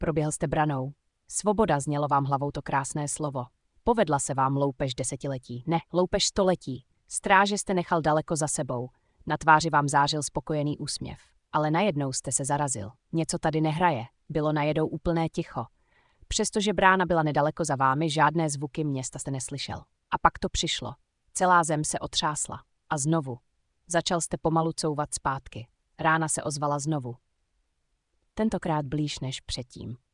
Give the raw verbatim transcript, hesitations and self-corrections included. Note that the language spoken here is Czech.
Proběhl jste branou. Svoboda, znělo vám hlavou to krásné slovo. Povedla se vám loupež desetiletí, ne, loupež století. Stráže jste nechal daleko za sebou. Na tváři vám zářil spokojený úsměv. Ale najednou jste se zarazil. Něco tady nehraje. Bylo najednou úplné ticho. Přestože brána byla nedaleko za vámi, žádné zvuky města jste neslyšel. A pak to přišlo. Celá zem se otřásla. A znovu. Začal jste pomalu couvat zpátky. Rána se ozvala znovu. Tentokrát blíž než předtím.